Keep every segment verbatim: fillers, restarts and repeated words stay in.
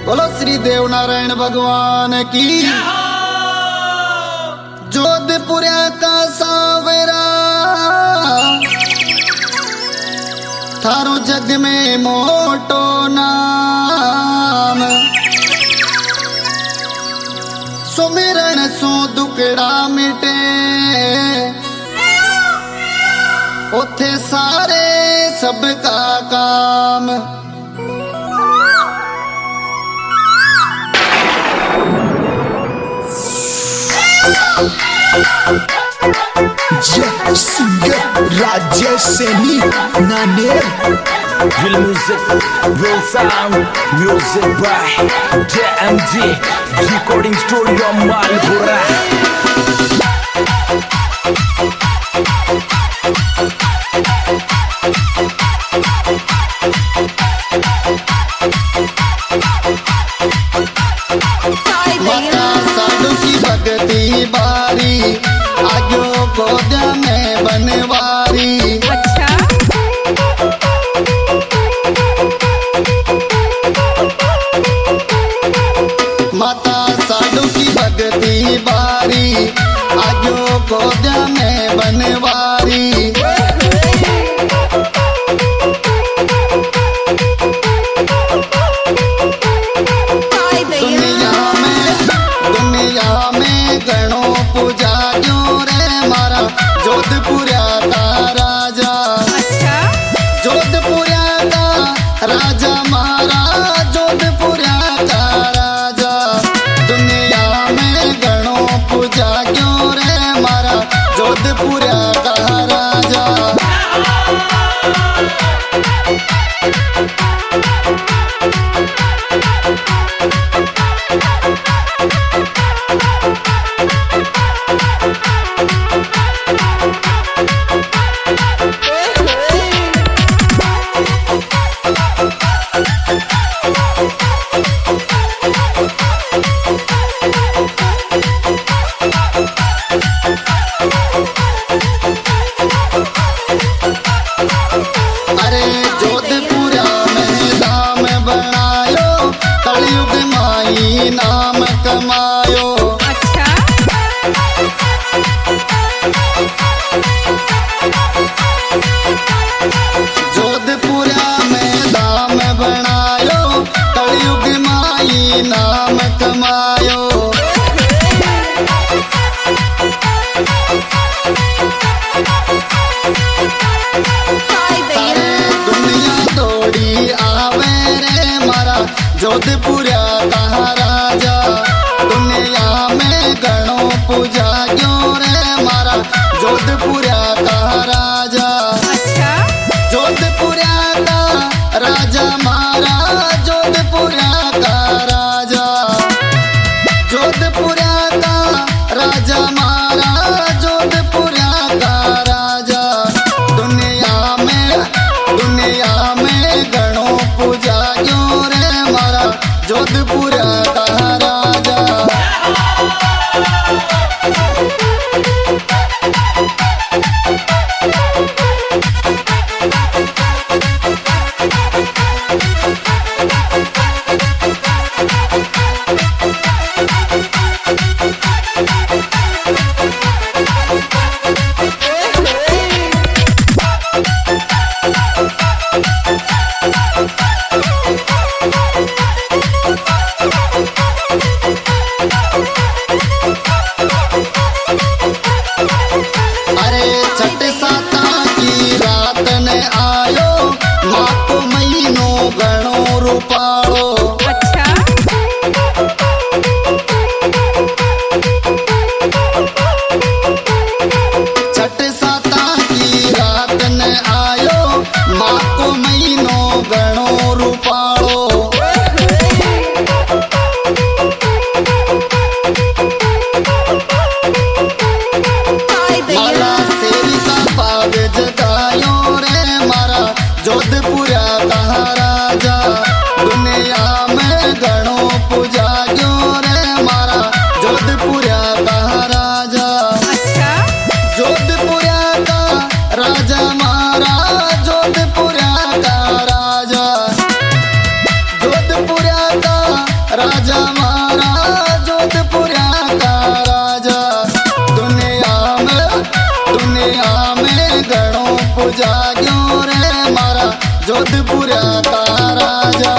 बोलो श्री देव नारायण भगवान की। जोधपुर का सावरा थारो जग में मोटो नाम, सुमिरन सो दुकड़ा मिटे उथे सारे सबका काम। जय singer Rajesh Saini Naner. Real music, real sound, music by J M D, recording studio Malpura. माता साधु की भक्ति बारी आजो गोदा में बनवारी। अच्छा माता साधु की भक्ति बारी आजो गोदा में बनवारी। दुनिया में दुनिया में गणो पूजा क्यों रे मारा जोधपुरा का राजा। अच्छा जोधपुरा का राजा मारा जोधपुरा का राजा। दुनिया में गणो पूजा क्यों रे मारा जोधपुरा का राजा। अरे जोधपुरा में धाम बनायो कलयुग माई नाम कमायो। अच्छा जोधपुरा में धाम बनायो कलयुग माई नाम कमायो। तारे दुनिया दौड़ी आवे रे मारा जोधपुरा का राजा। दुनिया में गणो पूजा क्यों रे मारा जोधपुरा का राजा। अच्छा जोधपुरा का राजा मारा जोधपुरा का राजा। जोधपुरा का राजा मारा जोधपुरा का राजा। दुनिया में दुनिया में गणो पूजा क्यों रे मारा जोधपुरा का राजा। अरे छठ साता की रात ने आयो माँ को महीनों गणो रूपालो। अच्छा छठ साता की रात ने आयो माँ को महीनों गणो रूपालो। माला सेरी का पाग जगायो रे मारा जोधपुरा का राजा। दुनिया में गणो पूजा क्यों रे मारा जोधपुरा का राजा। अच्छा जोधपुरा का राजा मारा जोधपुरा का राजा। जोधपुरा का जोधपुर का राजा।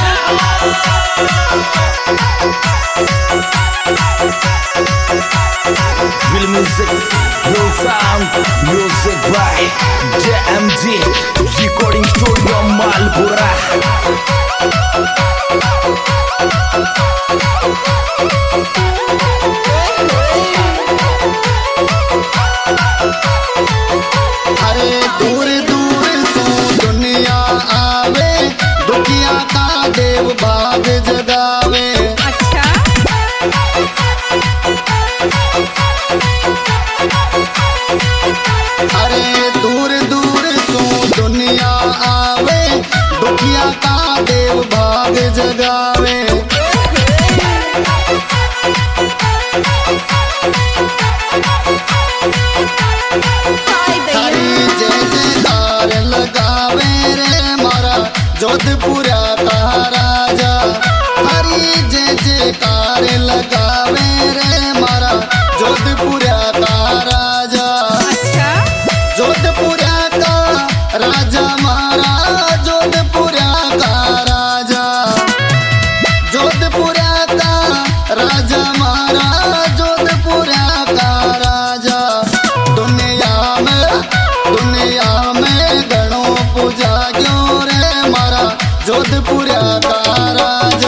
Real music, real sound, music by J M G, recording studio Malpura. अरे दूर दूर सो दुनिया आवे, दुखिया का देव भाग जगावे। अच्छा अरे दूर दूर सो दुनिया आवे, दुखिया का देव भाग जगावे। हरी जय जयकार लगावे रे मारा जोधपुर का राजा। हरी जय जयकार लगावे रे मारा जोधपुर का राजा। अच्छा जोधपुर का राजा मारा जोधपुर का राजा। जोधपुर का राजा मारा जोधपुर का राजा। दुनिया में दुनिया में गणों पूजा क्यों रे मारा जोधपुर का राजा।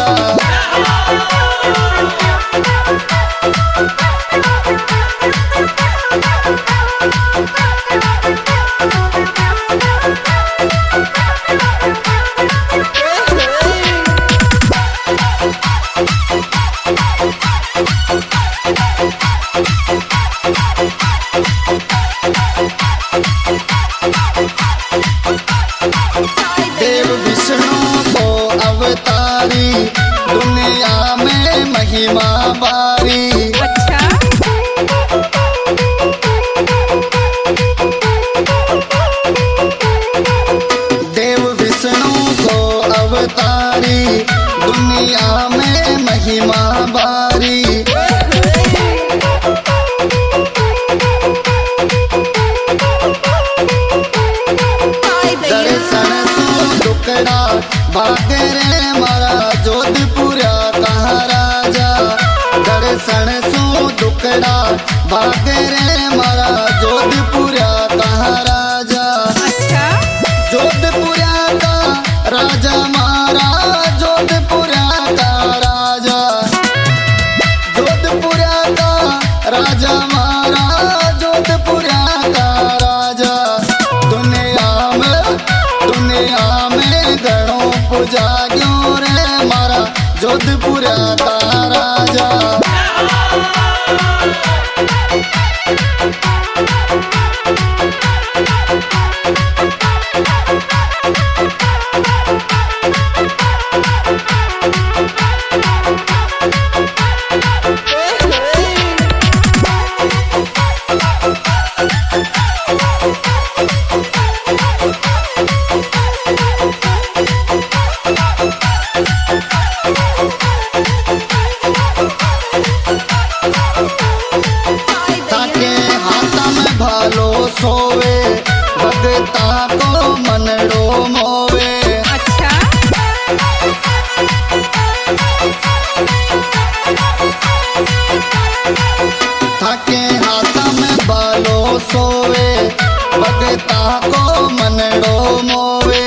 देव विष्णु को अवतारी, दुनिया में महिमा बारी। अच्छा देव विष्णु को अवतारी, दुनिया में महिमा बारी। दर्शन सो दुकड़ा भागे रे मारा जोधपुर का राजा। दर्शन सो दुकड़ा भागे रे मारा जोधपुर का राजा। अच्छा जोधपुर का राजा मारा जोधपुर का राजा। जोधपुर का राजा मारा जोधपुर का राजा। दुनिया में दुनिया में गणों पूजा क्यों रे मारा जोधपुर का राजा। ताके हाथ में भालो सोवे, भगता को मनड़ो मोवे। अच्छा ताके हाथ में भालो सोवे, भगता को मनड़ो मोवे।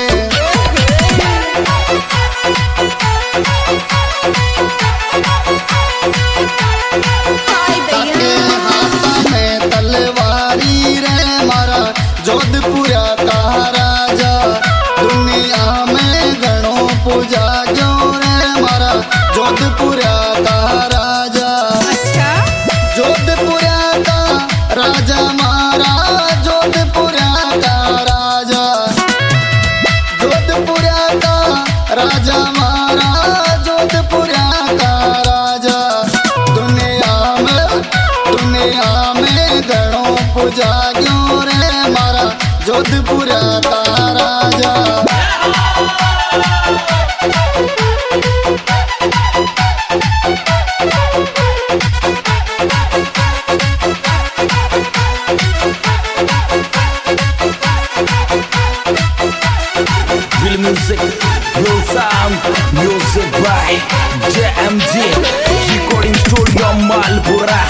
ताके हाथ में तलवारी रे मारा जोधपुर का राजा। दुनिया में गणों पूजा क्यों रे मारा जोधपुर का राजा। अच्छा जोधपुर का राजा मारा जोधपुर का राजा। जोधपुर का राजा मारा जोधपुर का राजा। दुनिया में दुनिया में गणों पूजा क्यों रे मारा जोधपुर का राजा। music, real sound, music by J M G, recording studio Malpura.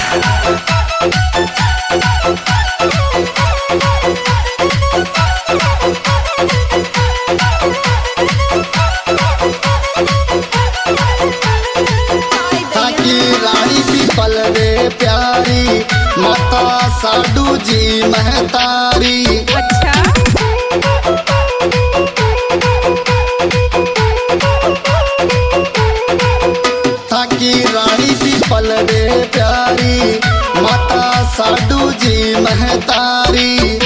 ताकि रानी पीपल दे प्यारी माता साडू जी महतारी। अच्छा ताकि रानी पीपल दे प्यारी माता साडू जी महतारी।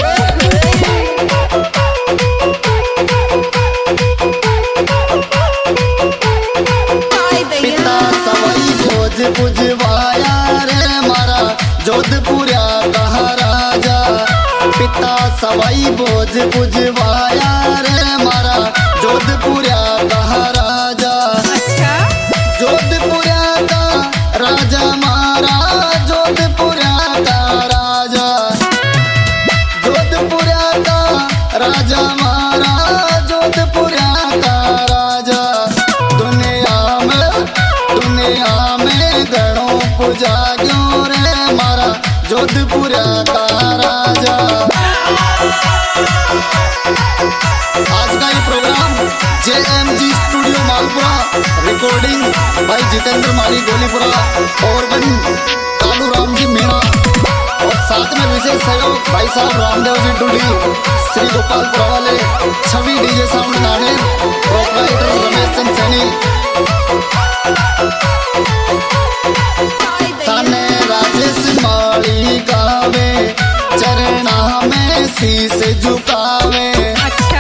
पिता सवाई भोज पुजवाया रे मारा जोधपुरा कहा राजा। पिता सवाई भोज पुजवाया रे मारा जोधपुरा कहा राजा। अच्छा जोधपुरा का राजा मारा जोधपुरा का राजा। जोधपुरा का राजा मारा जोधपुरा का राजा। दुनिया में दुनिया में गणों पूजा क्यों रे मारा जोधपुरा का राजा। आज का ये प्रोग्राम जे M G studio Malpura, recording भाई जितेंद्र माली गोलीपुरा और बन कालू राम जी मीणा और साथ में विशेष सहयोग भाई साहब रामदेव जी डुडी, श्री गोपालपुरा वाले छवि डीजे साउंड नाने, प्रोपराइटर रमेश चंद सैनी। ताने राजेश माली गावे चरणा में शीश झुकावे। अच्छा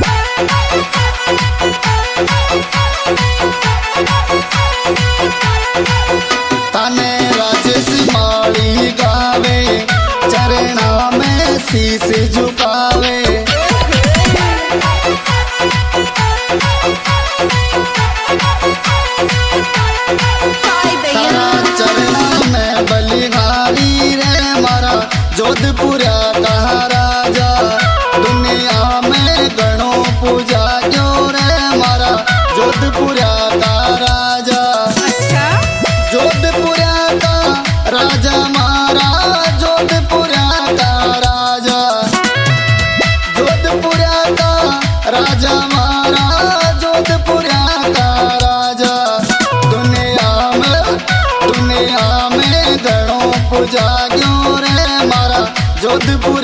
ताने राजेश माली गावे चरणा में शीश झुकावे। तारा चरणा में बलिहारी रे मारा जोधपुरा कहा राजा। दुनिया में गणों पूजा क्यों रे मारा जोधपुरा का राजा। अच्छा जोधपुरा का राजा मारा जोधपुरा का राजा। जोधपुरा का राजा मारा जोधपुरा का राजा। दुनिया में दुनिया में गणों पूजा क्यों रे मारा जोधपुरा